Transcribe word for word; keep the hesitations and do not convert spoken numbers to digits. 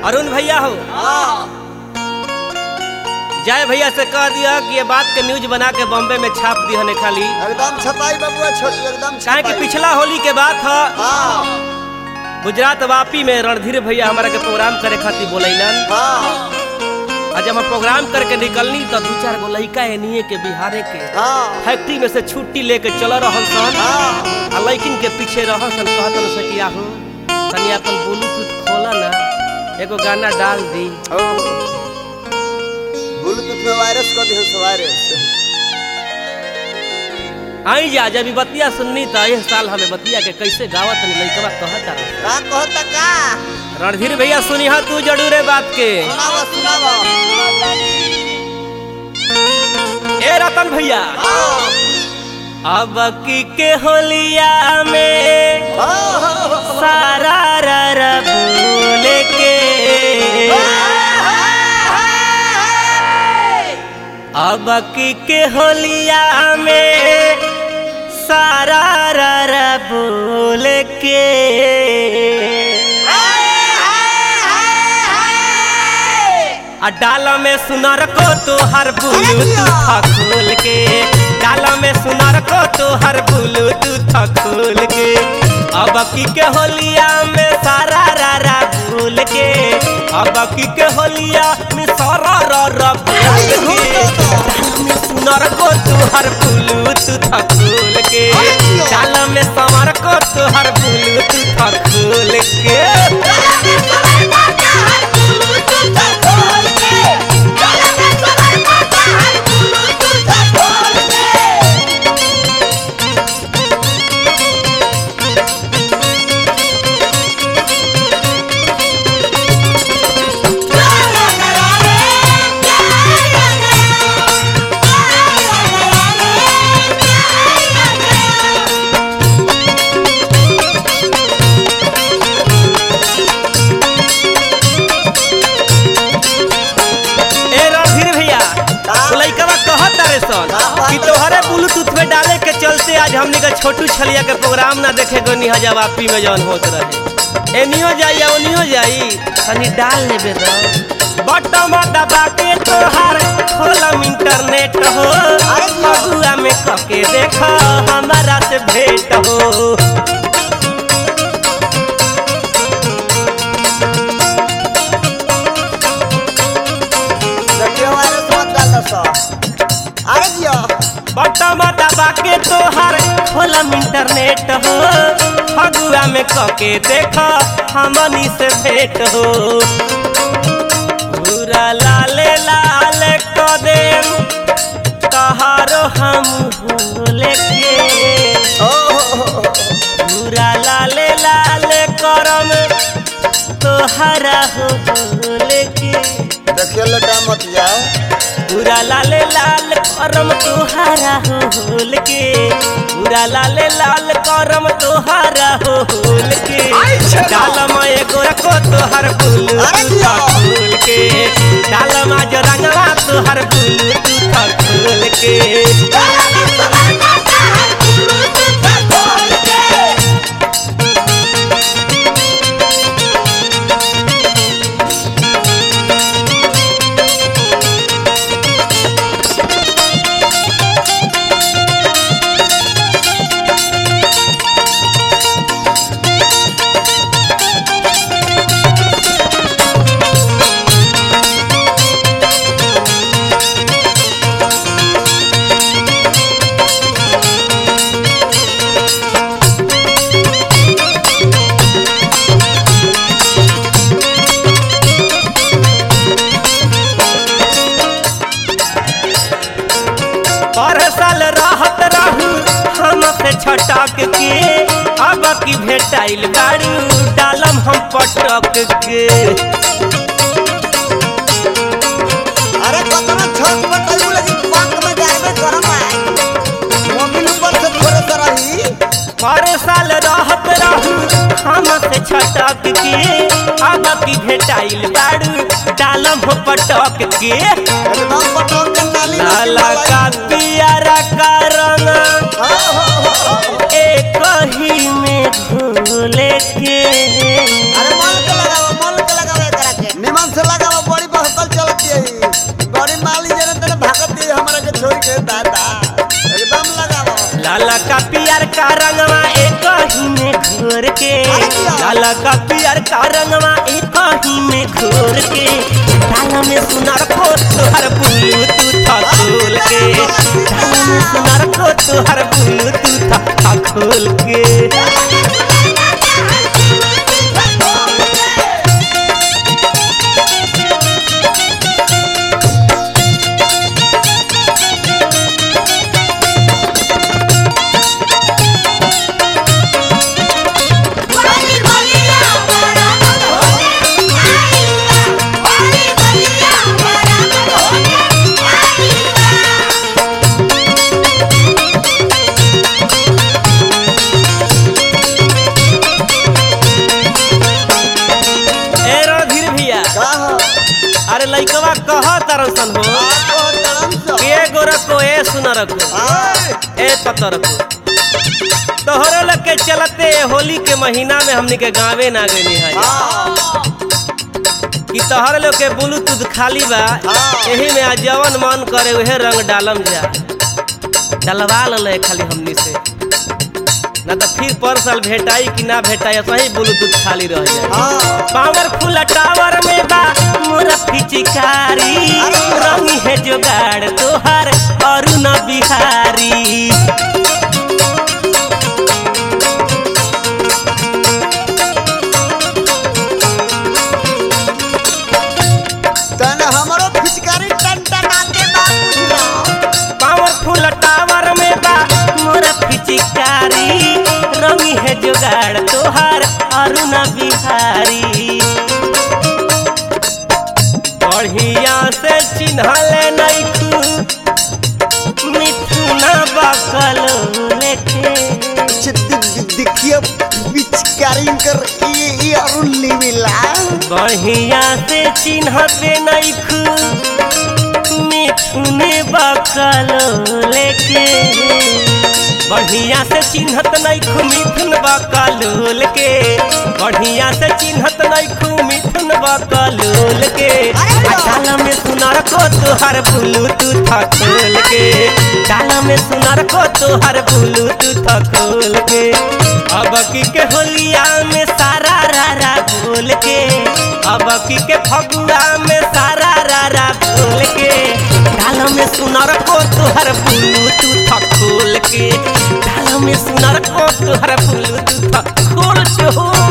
अरुण भैया हो जय भैया से कह दिया कि ये बात के न्यूज बना के बॉम्बे में छाप दी हने खाली एकदम छपाई बबुआ छोड़ी एकदम काहे कि पिछला होली के बात है गुजरात वापी में रणधीर भैया हमारा के प्रोग्राम करे खातिर बोलैलन। और जब हम प्रोग्राम करके निकलनी तो दो चार गो लड़का एनिए के बिहारे के फैक्ट्री में से छुट्टी लेके चल रहल सन आ लड़किन के पीछे रहल सन कहतन से कि आहो तनी अपन ब्लूटूथ खोला ना एगो गाना डाल दी। ब्लूटूथ में वायरस कर दियो वायरस आई जा जब बतिया सुननी तो इस साल हमें बतिया के कैसे गावत नहीं लइकवा कहता का कहता का रणधीर भैया सुनी हा तू जरूर है बात के सुनावा सुनावा ए रतन भैया अब की के होलिया में सारा रर बोले के अब की के होलिया में सारा रर बोल के डाल में सुनर को तो हर ब्लूटूथ खोल के डाल में सुनर को तो हर ब्लूटूथ खोल के अब की के होलिया में सारा रारा भूल के अब की के होलिया में सारा रारा भूल के डाल में सुनर को तो हर ब्लूटूथ खोल के डाल में समर को तो हर ब्लूटूथ खोल के कि तोहरे ब्लूटूथ में डाले के चलते आज हमने का छोटू छलिया के प्रोग्राम ना देखे गो निहजा वापी में जौन होत रहे एनियो जाई ओनियो जाई तनी डाल लेबे द बटन दबा के तोहार खोलम इंटरनेट हो अगुआ में कके देखा हमारा से भेंट हो बटन दबा के तोहार खोलम इंटरनेट हो फगुआ में कके देखा हमनी से भेंट हो पूरा लाले लाल क देम तहारो हम भूल के पूरा लाले लाल करम तोहरा हो भूल के देखिए लटा मत जाओ पूरा लाल लाल करम तोहारा हो होल के पूरा लाल लाल करम तोहारा हो होल के डाल में गोरको तोहर ब्लूटूथ खोल के डाल में जो रंगवा तोहर ब्लूटूथ खोल के छटक के अब की भेटाइल गाड़ी डालम हम पटक के अरे कतना छक पटाइबू लेकिन पाक में जाबे करम आई मोबिल ऊपर से थोड़े तरही पर साल रहत रहू हम से छटक के अब की भेटाइल गाड़ी डालम हम पटक के एकदम पटक के नाली लाला का पियारा का रंग एक ही में घोले के अरे मन के लगाओ मन के लगाओ एकरा के लाला का पियर का रंगवा एक ही में घोर के लाला का पियर का रंगवा एक ही में घोर के डाला में सुनार को तोहर ब्लूटूथ खोल के डाला में सुनार को तोहर ब्लूटूथ खोल के अरे लइकवा कह तरसन हो के गोरको ए सुनरको ए ततरको तोहरो लग के चलते होली के महीना में हमनी के गावे ना गइनी है कि तोहर लोग के ब्लूटूथ खाली बा यही में जवन मन करे उहे रंग डालम जा डलवा ले खाली हमनी से ना तो फिर पर साल भेटाई कि ना भेटाई सही ब्लूटूथ खाली रह जाए पावरफुल टावर में बा मोरा पिचकारी रंगी है जोगाड़ तोहार अरुण बिहारी तने हमरो पिचकारी टनटनाते बा पावरफुल टावर में बा मोरा पिचकारी रंगी है जोगाड़ तोहार अरुण बिहारी बढ़िया से चिन्हले नइखू मिथुना बकल लेके देखिए पिचकारी कर ये ये अरुण लेवेला बढ़िया से चिन्हते नइखू मिथुने बकल लेके बढ़िया से चिन्हत नइखू मिथुन बकलोल के बढ़िया से चिन्हत नइखू मिथुन बकलोल के डाला में सुनार को तोहर ब्लूटूथ खोल के डाला में सुनार को तोहर ब्लूटूथ खोल के अब की के होलिया में सारा रारा बोल के अब की के फगुआ में सारा रारा बोल के डाला में सुनार को तोहर ब्लूटूथ खोल के डाला में सुनार को तोहर ब्लूटूथ खोल के हो।